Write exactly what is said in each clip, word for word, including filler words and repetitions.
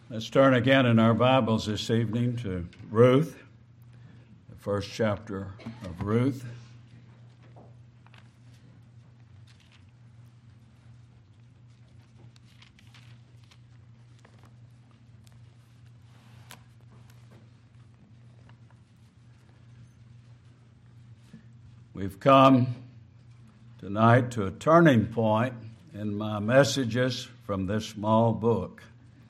Let's turn again in our Bibles this evening to Ruth, the first chapter of Ruth. We've come tonight to a turning point in my messages from this small book.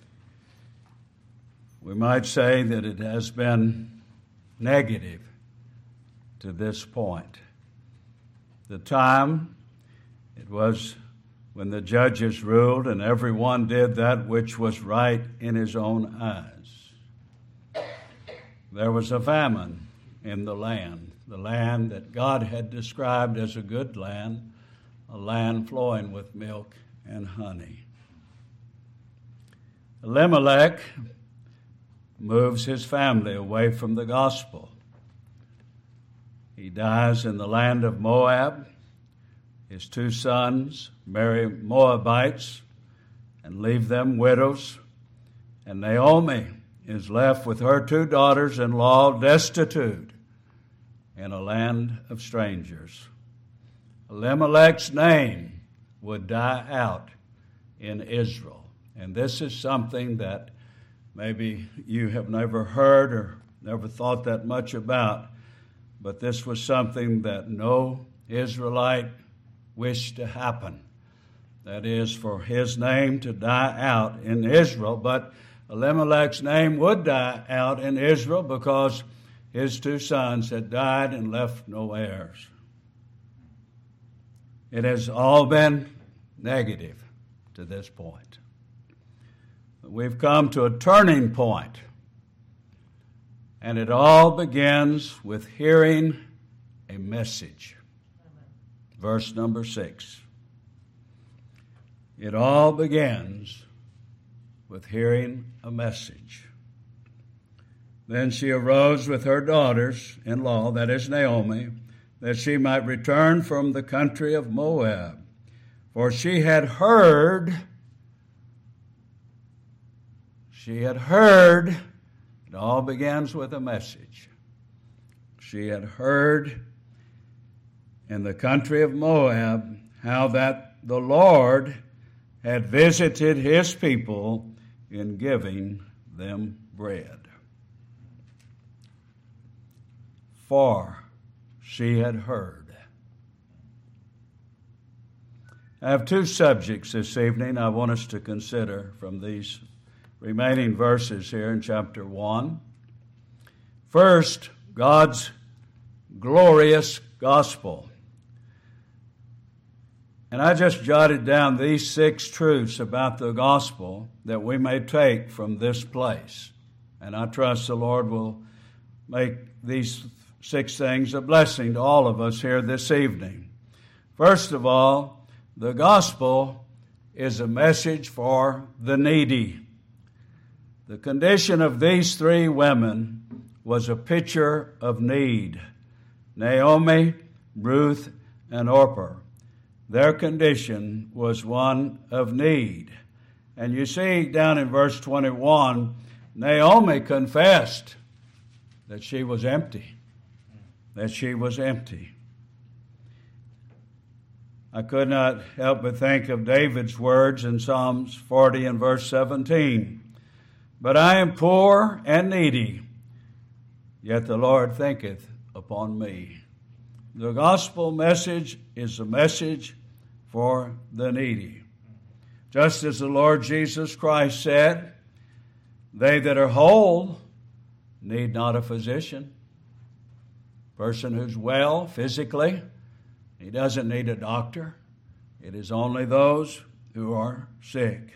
We might say that it has been negative to this point. The time, it was when the judges ruled and everyone did that which was right in his own eyes. There was a famine in the land, the land that God had described as a good land, a land flowing with milk and honey. Elimelech moves his family away from the gospel. He dies in the land of Moab. His two sons marry Moabites and leave them widows. And Naomi is left with her two daughters-in-law destitute in a land of strangers. Elimelech's name would die out in Israel. And this is something that maybe you have never heard or never thought that much about, but this was something that no Israelite wished to happen. That is, for his name to die out in Israel, but Elimelech's name would die out in Israel because his two sons had died and left no heirs. It has all been negative to this point. We've come to a turning point, and it all begins with hearing a message. Verse number six. It all begins with hearing a message. Then she arose with her daughters-in-law, that is Naomi, that she might return from the country of Moab, for she had heard She had heard, it all begins with a message. She had heard in the country of Moab how that the Lord had visited his people in giving them bread. For she had heard. I have two subjects this evening I want us to consider from these remaining verses here in chapter one. First, God's glorious gospel. And I just jotted down these six truths about the gospel that we may take from this place. And I trust the Lord will make these six things a blessing to all of us here this evening. First of all, the gospel is a message for the needy. The condition of these three women was a picture of need. Naomi, Ruth, and Orpah. Their condition was one of need. And you see down in verse twenty-one, Naomi confessed that she was empty. That she was empty. I could not help but think of David's words in Psalms forty and verse seventeen. But I am poor and needy, yet the Lord thinketh upon me. The gospel message is a message for the needy. Just as the Lord Jesus Christ said, they that are whole need not a physician. Person who's well physically, he doesn't need a doctor. It is only those who are sick.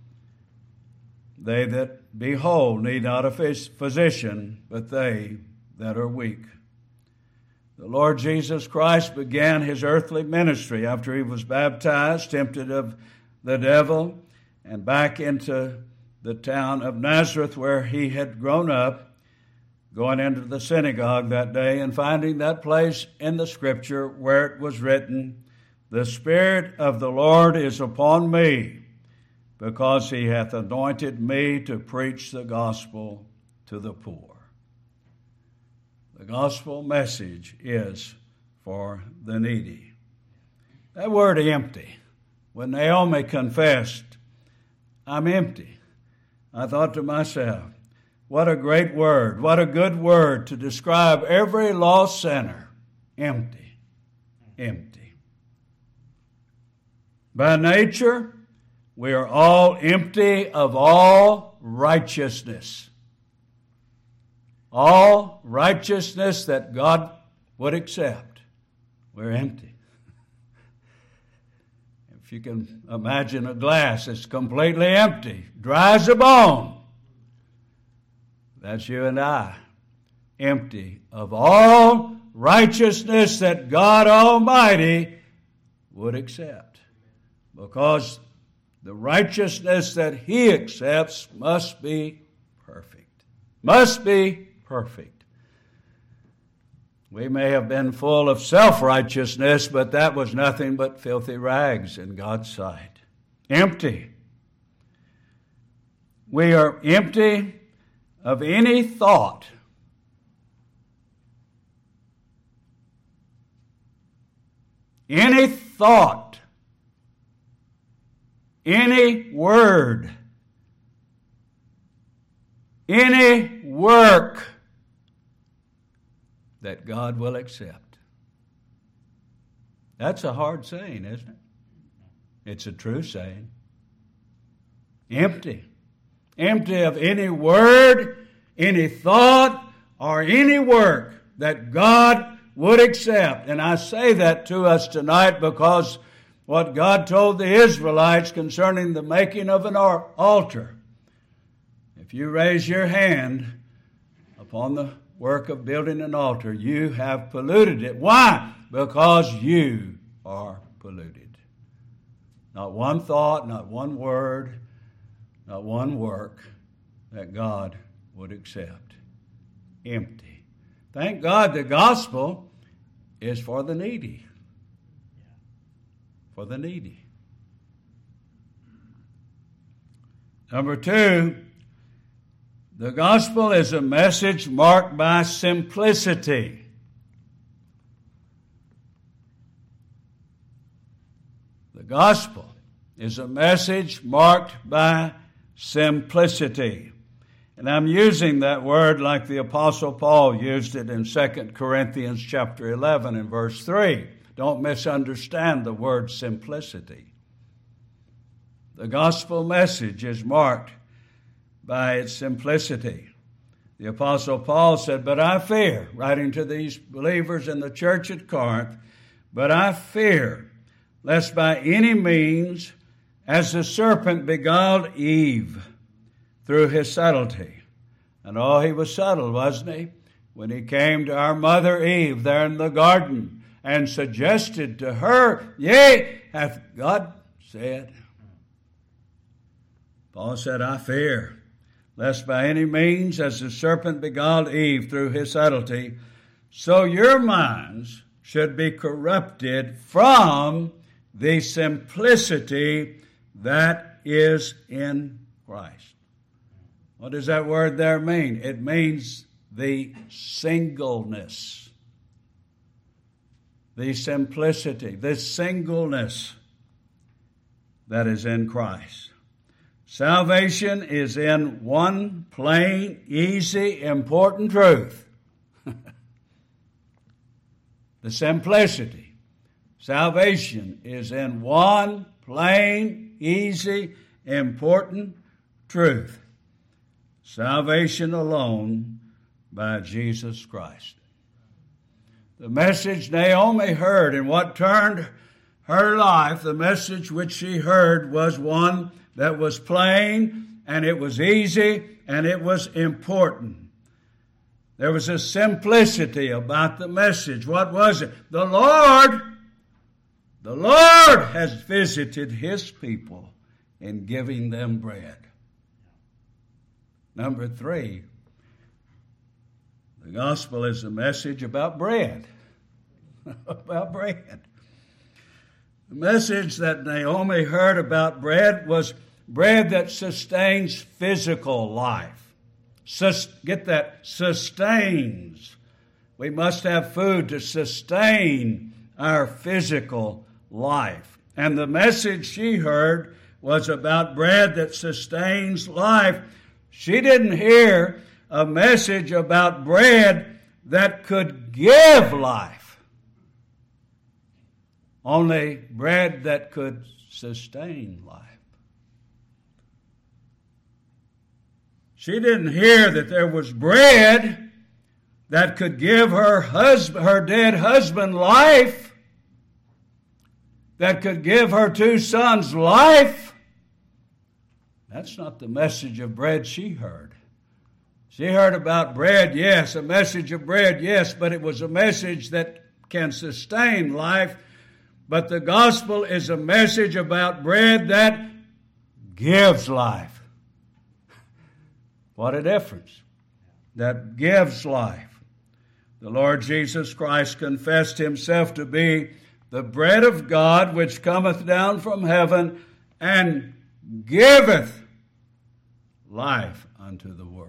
They that be whole need not a physician, but they that are weak. The Lord Jesus Christ began his earthly ministry after he was baptized, tempted of the devil, and back into the town of Nazareth where he had grown up, going into the synagogue that day and finding that place in the Scripture where it was written, "The Spirit of the Lord is upon me, because he hath anointed me to preach the gospel to the poor. The gospel message is for the needy. That word empty, when Naomi confessed, I'm empty, I thought to myself, what a great word, what a good word to describe every lost sinner. Empty, empty. By nature, we are all empty of all righteousness. All righteousness that God would accept. We're empty. If you can imagine a glass that's completely empty, dry as a bone, that's you and I, empty of all righteousness that God Almighty would accept. Because the righteousness that He accepts must be perfect. Must be perfect. We may have been full of self-righteousness, but that was nothing but filthy rags in God's sight. Empty. We are empty of any thought, any thought, any word, any work that God will accept. That's a hard saying, isn't it? It's a true saying. Empty. Empty of any word, any thought, or any work that God would accept. And I say that to us tonight because what God told the Israelites concerning the making of an altar. If you raise your hand upon the work of building an altar, you have polluted it. Why? Because you are polluted. Not one thought, not one word, not one work that God would accept. Empty. Thank God the gospel is for the needy. For the needy. Number two, the gospel is a message marked by simplicity. The gospel is a message marked by simplicity. And I'm using that word like the Apostle Paul used it in Second Corinthians chapter eleven and verse three. Don't misunderstand the word simplicity. The gospel message is marked by its simplicity. The Apostle Paul said, but I fear, writing to these believers in the church at Corinth, but I fear, lest by any means, as the serpent beguiled Eve through his subtlety. And oh, he was subtle, wasn't he? When he came to our mother Eve there in the garden and suggested to her, yea, hath God said. Paul said, I fear, lest by any means, as the serpent beguiled Eve through his subtlety, so your minds should be corrupted from the simplicity that is in Christ. What does that word there mean? It means the singleness, the simplicity, the singleness that is in Christ. Salvation is in one plain, easy, important truth. The simplicity. Salvation is in one plain, easy, important truth. Salvation alone by Jesus Christ. The message Naomi heard and what turned her life, the message which she heard was one that was plain and it was easy and it was important. There was a simplicity about the message. What was it? The Lord, the Lord has visited His people in giving them bread. Number three, the gospel is a message about bread. About bread. The message that Naomi heard about bread was bread that sustains physical life. Sus- get that, sustains. We must have food to sustain our physical life. And the message she heard was about bread that sustains life. She didn't hear a message about bread that could give life. Only bread that could sustain life. She didn't hear that there was bread that could give her husband, her dead husband life, that could give her two sons life. That's not the message of bread she heard. She heard about bread, yes, a message of bread, yes, but it was a message that can sustain life. But the gospel is a message about bread that gives life. What a difference. That gives life. The Lord Jesus Christ confessed himself to be the bread of God which cometh down from heaven and giveth life unto the world.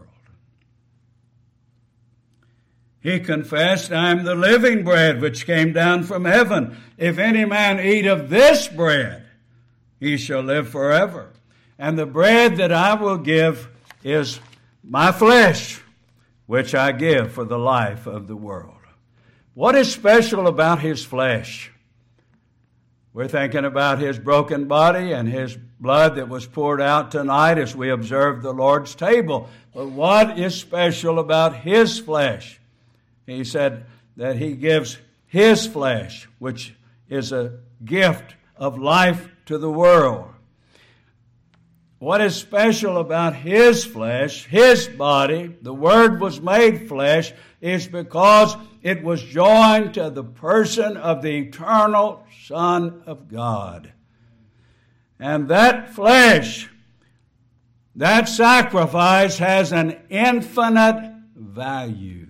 He confessed, I am the living bread which came down from heaven. If any man eat of this bread, he shall live forever. And the bread that I will give is my flesh, which I give for the life of the world. What is special about his flesh? We're thinking about his broken body and his blood that was poured out tonight as we observe the Lord's table. But what is special about his flesh? He said that he gives his flesh, which is a gift of life to the world. What is special about his flesh, his body, the Word was made flesh, is because it was joined to the person of the eternal Son of God. And that flesh, that sacrifice has an infinite value.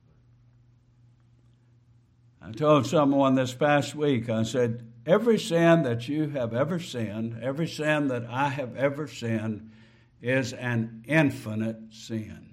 I told someone this past week, I said, every sin that you have ever sinned, every sin that I have ever sinned, is an infinite sin.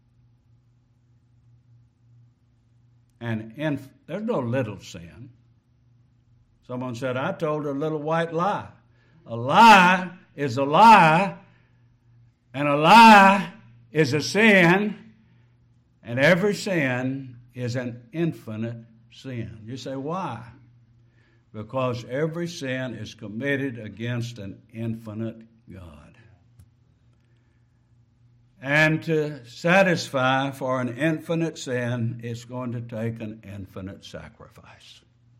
And inf- there's no little sin. Someone said, I told a little white lie. A lie is a lie, and a lie is a sin, and every sin is an infinite sin. You say, why? Because every sin is committed against an infinite God. And to satisfy for an infinite sin, it's going to take an infinite sacrifice.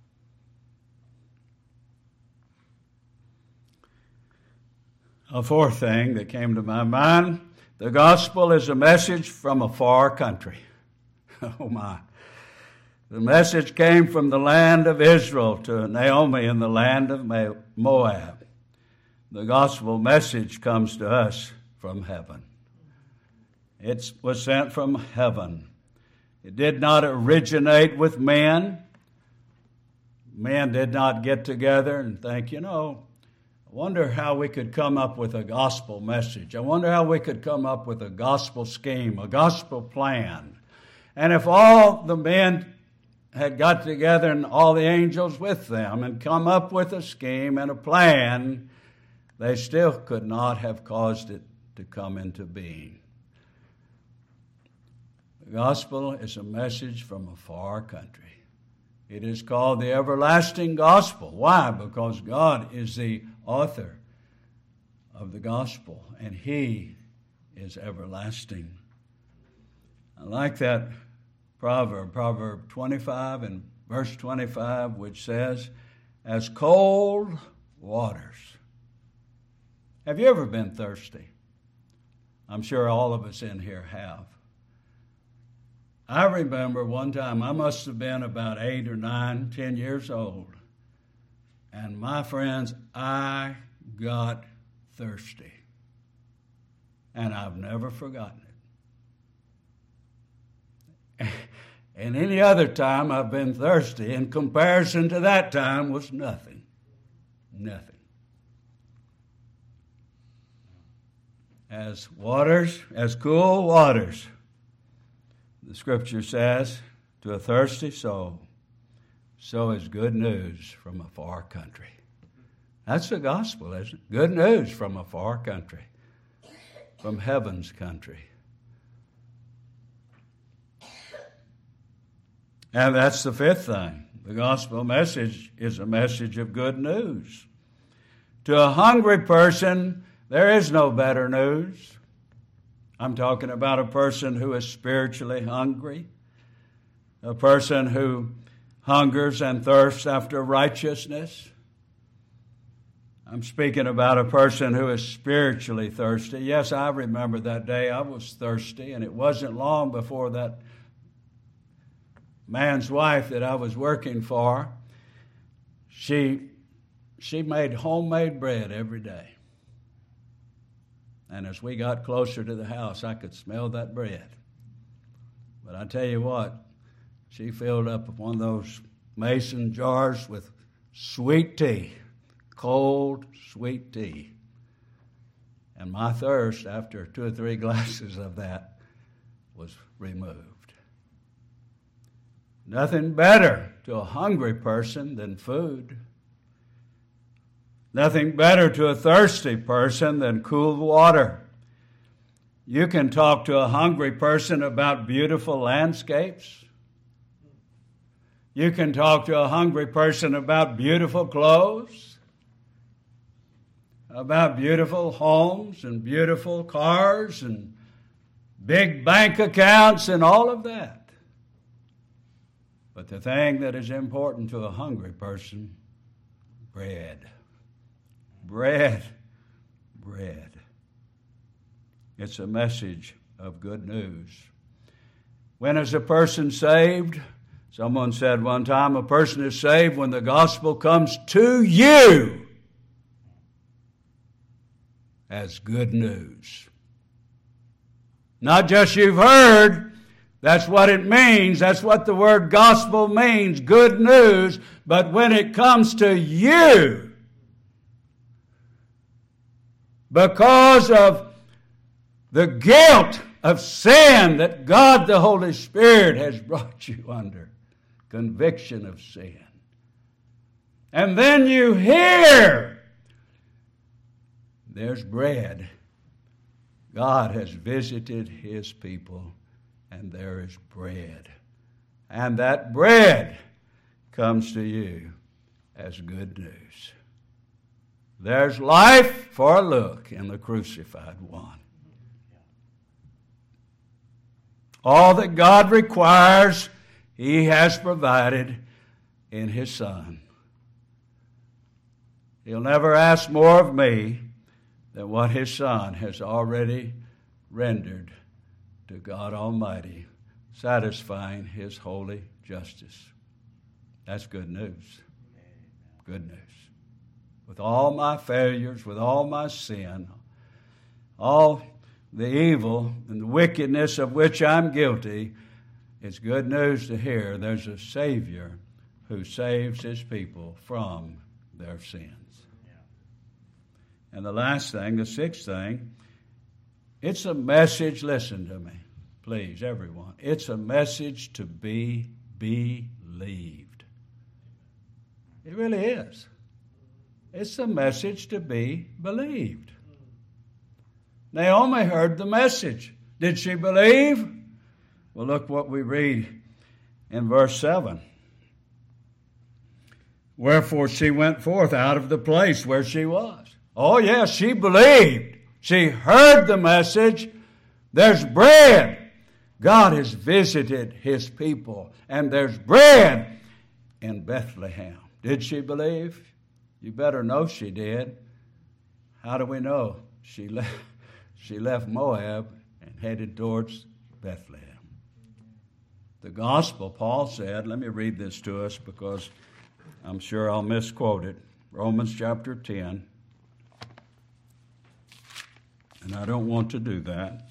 A fourth thing that came to my mind, the gospel is a message from a far country. Oh my. The message came from the land of Israel to Naomi in the land of Moab. The gospel message comes to us from heaven. It was sent from heaven. It did not originate with men. Men did not get together and think, you know, I wonder how we could come up with a gospel message. I wonder how we could come up with a gospel scheme, a gospel plan. And if all the men had got together and all the angels with them and come up with a scheme and a plan, they still could not have caused it to come into being. The gospel is a message from a far country. It is called the everlasting gospel. Why? Because God is the author of the gospel, and he is everlasting. I like that proverb, Proverb twenty-five and verse twenty-five, which says, as cold waters. Have you ever been thirsty? I'm sure all of us in here have. I remember one time, I must have been about eight or nine, ten years old. And my friends, I got thirsty. And I've never forgotten it. And any other time I've been thirsty, in comparison to that time, was nothing. Nothing. as waters, as cool waters, the Scripture says, to a thirsty soul, so is good news from a far country. That's the gospel, isn't it? Good news from a far country, from heaven's country. And that's the fifth thing. The gospel message is a message of good news. To a hungry person, there is no better news. I'm talking about a person who is spiritually hungry, a person who hungers and thirsts after righteousness. I'm speaking about a person who is spiritually thirsty. Yes, I remember that day I was thirsty, and it wasn't long before that man's wife that I was working for, she, she made homemade bread every day. And as we got closer to the house, I could smell that bread. But I tell you what, she filled up one of those mason jars with sweet tea, cold sweet tea. And my thirst, after two or three glasses of that, was removed. Nothing better to a hungry person than food. Nothing better to a thirsty person than cool water. You can talk to a hungry person about beautiful landscapes. You can talk to a hungry person about beautiful clothes, about beautiful homes and beautiful cars and big bank accounts and all of that. But the thing that is important to a hungry person, bread. Bread. Bread. It's a message of good news. When is a person saved? Someone said one time, a person is saved when the gospel comes to you as good news. Not just you've heard. That's what it means. That's what the word gospel means, good news. But when it comes to you, because of the guilt of sin that God the Holy Spirit has brought you under, conviction of sin. And then you hear, there's bread. God has visited His people. And there is bread. And that bread comes to you as good news. There's life for a look in the crucified one. All that God requires, He has provided in His Son. He'll never ask more of me than what His Son has already rendered to God Almighty, satisfying His holy justice. That's good news. Good news. With all my failures, with all my sin, all the evil and the wickedness of which I'm guilty, it's good news to hear there's a Savior who saves His people from their sins. Yeah. And the last thing, the sixth thing, it's a message, listen to me, please, everyone. It's a message to be believed. It really is. It's a message to be believed. Naomi heard the message. Did she believe? Well, look what we read in verse seven. Wherefore she went forth out of the place where she was. Oh, yes, she believed. She heard the message. There's bread. God has visited His people, and there's bread in Bethlehem. Did she believe? You better know she did. How do we know? She left, she left Moab and headed towards Bethlehem. The gospel, Paul said, let me read this to us because I'm sure I'll misquote it. Romans chapter ten. And I don't want to do that.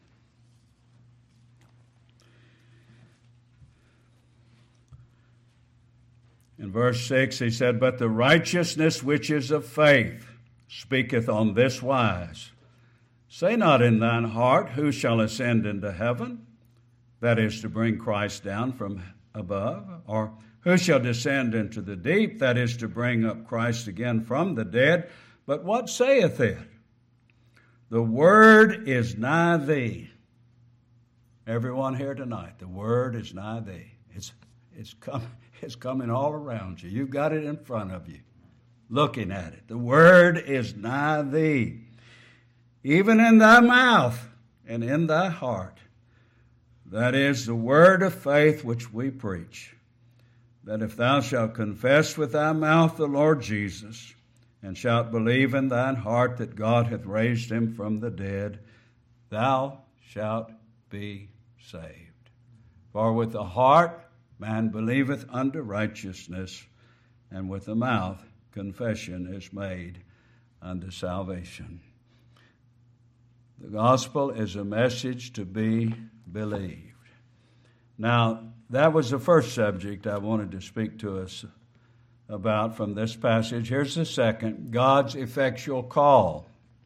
In verse six, he said, But the righteousness which is of faith speaketh on this wise, Say not in thine heart, who shall ascend into heaven? That is to bring Christ down from above. Or who shall descend into the deep? That is to bring up Christ again from the dead. But what saith it? The word is nigh thee. Everyone here tonight, the word is nigh thee. It's, it's, come, it's coming all around you. You've got it in front of you, looking at it. The word is nigh thee, even in thy mouth and in thy heart. That is the word of faith which we preach, that if thou shalt confess with thy mouth the Lord Jesus, and shalt believe in thine heart that God hath raised him from the dead, thou shalt be saved. For with the heart man believeth unto righteousness, and with the mouth confession is made unto salvation. The gospel is a message to be believed. Now, that was the first subject I wanted to speak to us about from this passage. Here's the second: God's effectual call.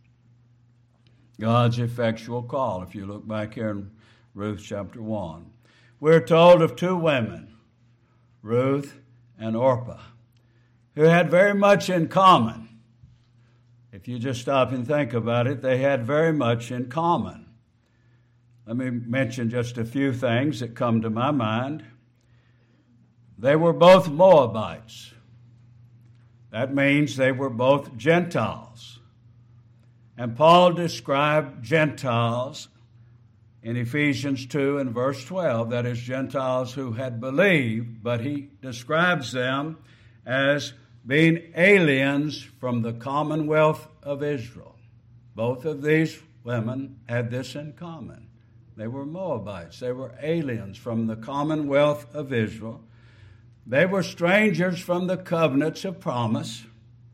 God's effectual call. If you look back here in Ruth chapter one, we're told of two women, Ruth and Orpah, who had very much in common. If you just stop and think about it, they had very much in common. Let me mention just a few things that come to my mind. They were both Moabites. That means they were both Gentiles. And Paul described Gentiles in Ephesians two and verse twelve, that is, Gentiles who had believed, but he describes them as being aliens from the commonwealth of Israel. Both of these women had this in common. They were Moabites. They were aliens from the commonwealth of Israel. They were strangers from the covenants of promise,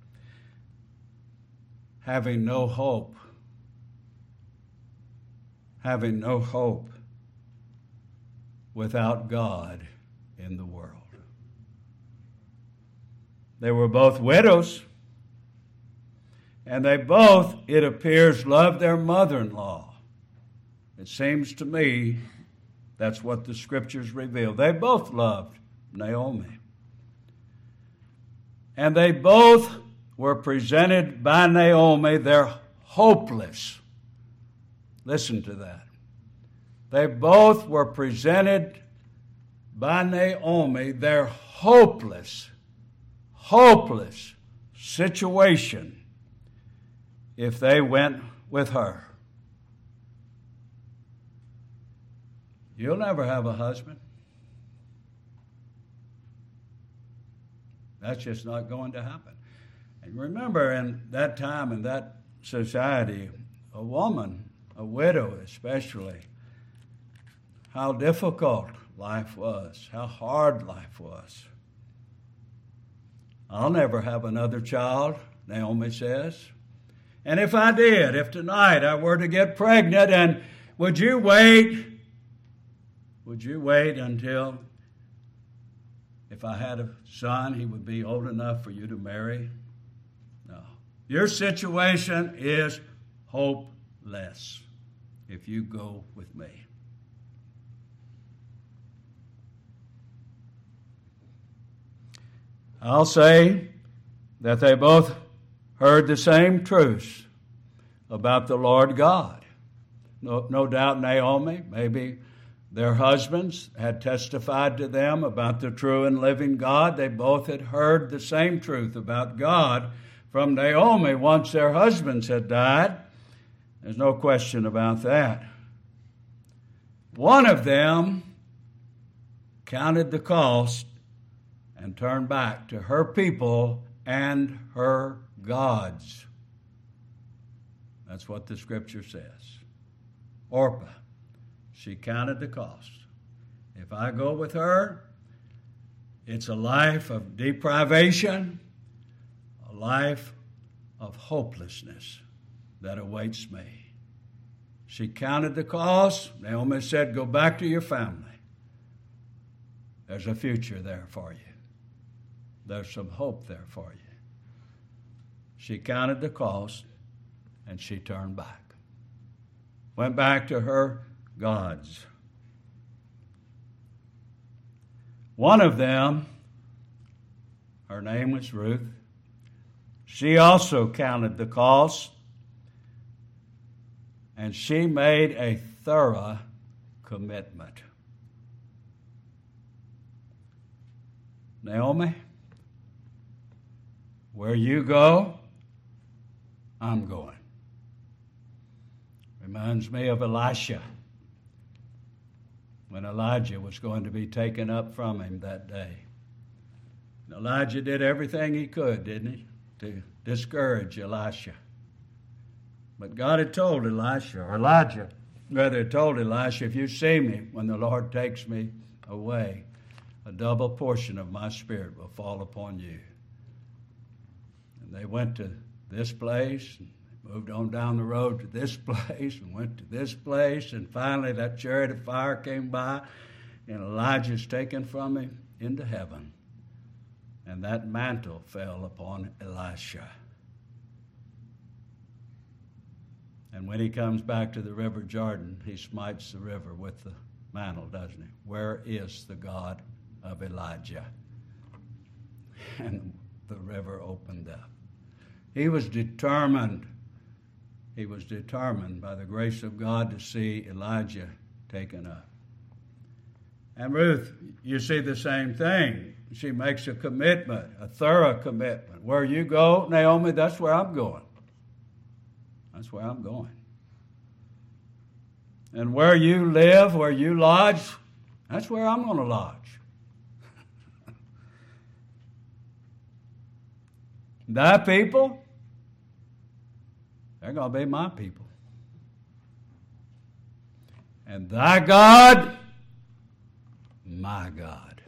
having no hope, having no hope without God in the world. They were both widows, and they both, it appears, loved their mother-in-law. It seems to me that's what the scriptures reveal. They both loved Naomi. And they both were presented by Naomi. They're hopeless. Listen to that. They both were presented by Naomi their hopeless, hopeless situation if they went with her. You'll never have a husband. That's just not going to happen. And remember, in that time, in that society, a woman, a widow especially, how difficult life was, how hard life was. I'll never have another child, Naomi says. And if I did, if tonight I were to get pregnant, and would you wait? Would you wait until, if I had a son, he would be old enough for you to marry? No. Your situation is hopeless if you go with me. I'll say that they both heard the same truths about the Lord God. No, no doubt Naomi, maybe their husbands had testified to them about the true and living God. They both had heard the same truth about God from Naomi once their husbands had died. There's no question about that. One of them counted the cost and turned back to her people and her gods. That's what the scripture says. Orpah, she counted the cost. If I go with her, it's a life of deprivation, a life of hopelessness that awaits me. She counted the cost. Naomi said, go back to your family. There's a future there for you. There's some hope there for you. She counted the cost, and she turned back. went back to her gods. One of them, her name was Ruth, she also counted the cost, and she made a thorough commitment. Naomi, where you go, I'm going. Reminds me of Elisha, when Elijah was going to be taken up from him that day. Elijah did everything he could, didn't he, to discourage Elisha. But God had told Elisha, or Elijah, rather had told Elisha, if you see me when the Lord takes me away, a double portion of my spirit will fall upon you. And they went to this place, and moved on down the road to this place, and went to this place, and finally that chariot of fire came by, and Elijah's taken from him into heaven. And that mantle fell upon Elisha. And when he comes back to the river Jordan, he smites the river with the mantle, doesn't he? Where is the God of Elijah? And the river opened up. He was determined. He was determined by the grace of God to see Elijah taken up. And Ruth, you see the same thing. She makes a commitment, a thorough commitment. Where you go, Naomi, that's where I'm going. That's where I'm going. And where you live, where you lodge, that's where I'm going to lodge. Thy people, they're going to be my people. And thy God, my God.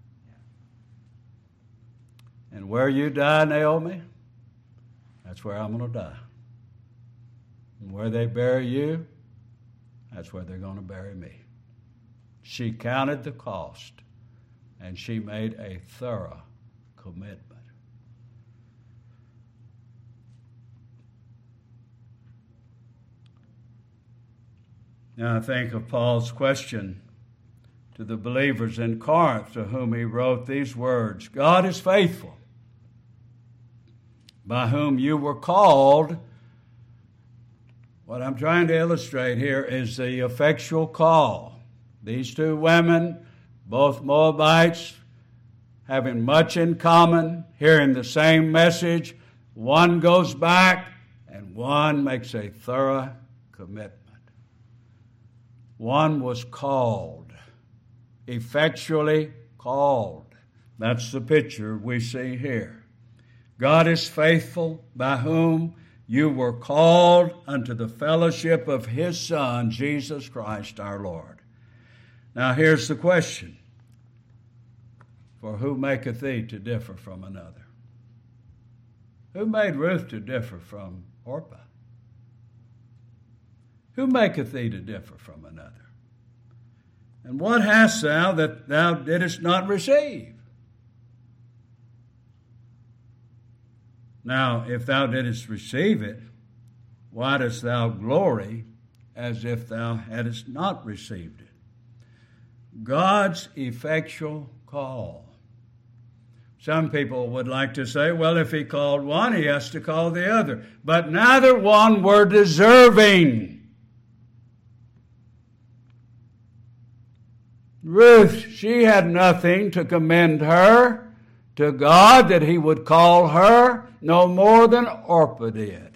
And where you die, Naomi, that's where I'm going to die. And where they bury you, that's where they're going to bury me. She counted the cost, and she made a thorough commitment. Now I think of Paul's question to the believers in Corinth, to whom he wrote these words: God is faithful, by whom you were called. What I'm trying to illustrate here is the effectual call. These two women, both Moabites, having much in common, hearing the same message, one goes back and one makes a thorough commitment. One was called, effectually called. That's the picture we see here. God is faithful, by whom you were called unto the fellowship of his Son, Jesus Christ our Lord. Now here's the question. For who maketh thee to differ from another? Who made Ruth to differ from Orpah? Who maketh thee to differ from another? And what hast thou that thou didst not receive? Now, if thou didst receive it, why dost thou glory as if thou hadst not received it? God's effectual call. Some people would like to say, well, if he called one, he has to call the other. But neither one were deserving. Ruth, she had nothing to commend her to God that he would call her, no more than Orpah did.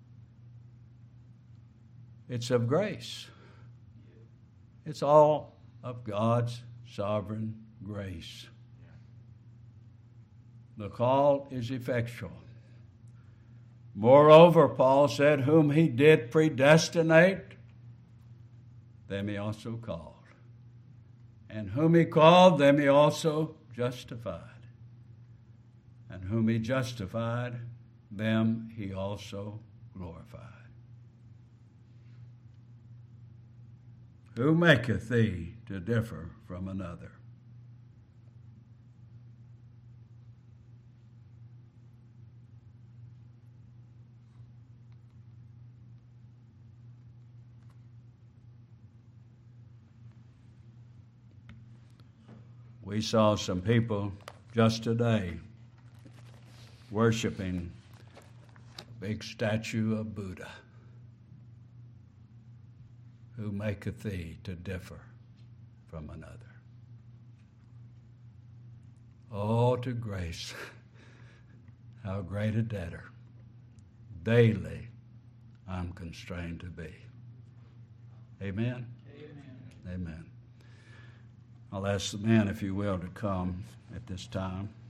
It's of grace. It's all of God's sovereign grace. The call is effectual. Moreover, Paul said, whom he did predestinate, them he also called. And whom he called, them he also justified. And whom he justified, them he also glorified. Who maketh thee to differ from another? We saw some people just today worshiping a big statue of Buddha. Who maketh thee to differ from another? Oh, to grace, how great a debtor daily I'm constrained to be. Amen? Amen. Amen. I'll ask the men, if you will, to come at this time.